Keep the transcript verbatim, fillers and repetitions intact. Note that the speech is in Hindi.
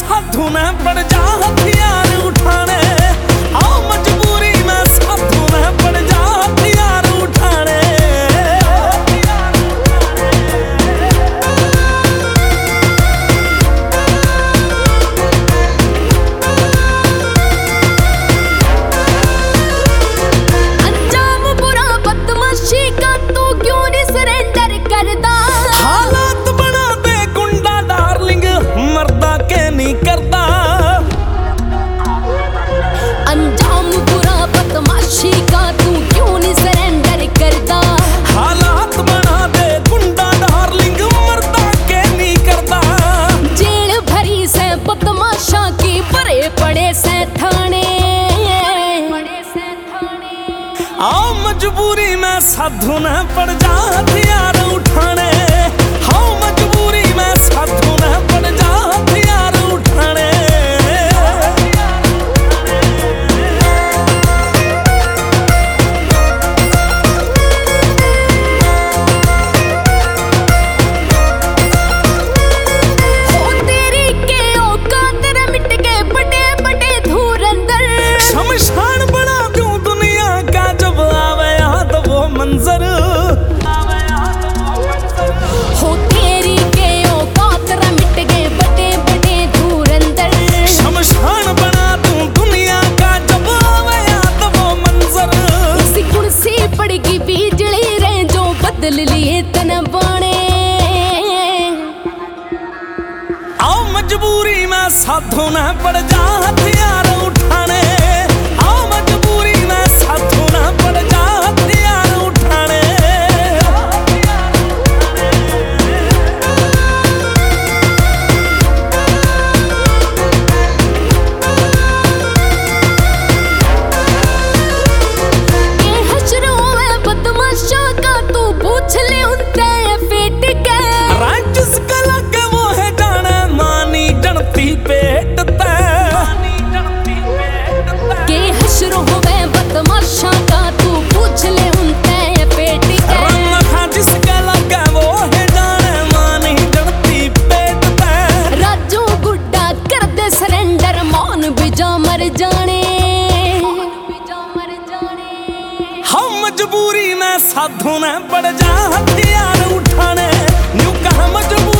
साधु न पड़ जा हथियार उठाने। आओ मजबूरी में साधु न पड़ जा हथियार उठाने। अंजाम बुरा बदमाशी का तू क्यों नहीं सरेंडर करता। हालात बना दे गुंडा डार्लिंग मर्दा के नहीं करता। अंजाम बुरा बदमाशी का तू क्यों नहीं सरेंडर करता। हालात बना दे गुंडा डार्लिंग मर्दा के नहीं करता। जेल भरी से बदमाशा की भरे पड़े से थाने। आओ मजबूरी में साधु न पड़ जा हथियार उठाने। हाँ मजबूरी में साधु न पड़ जा हथियार उठाने। हो तेरी के औकात रे मिट के बड़े बड़े धुरंधर। शमशान बना दूं दुनिया का जब आवे याद वो मंजर। हो तेरी के औकात रे मिट के बड़े बड़े धुरंधर। शमशान बना दूं दुनिया का जब आवे याद वो मंजर। इसी कुर्सी पड़गी बिजली रे जो बदल लिए तन बाणे। आओ मजबूरी में साधु न पड़ जा हथियार उठाने। आओ मजबूरी में साधु न पड़ जा हथियार उठाने। ये हशरों में बदमाशा का तू पूछ ले उनसे फेट के। राइटिस कला के वो है जाने मानी जनती पेट ते। के हशरों में बदमाशा का तू पूछ ले उनसे पेट के। रंग था जिस कला के वो है जाने मानी जनती पेट ते। राजू गुड्डा कर दे सरेंडर मौन बिजा मर जाने। हम मजबूरी में साधु न पड़ जा हथियार उठाने। न्यू कहा मजबूरी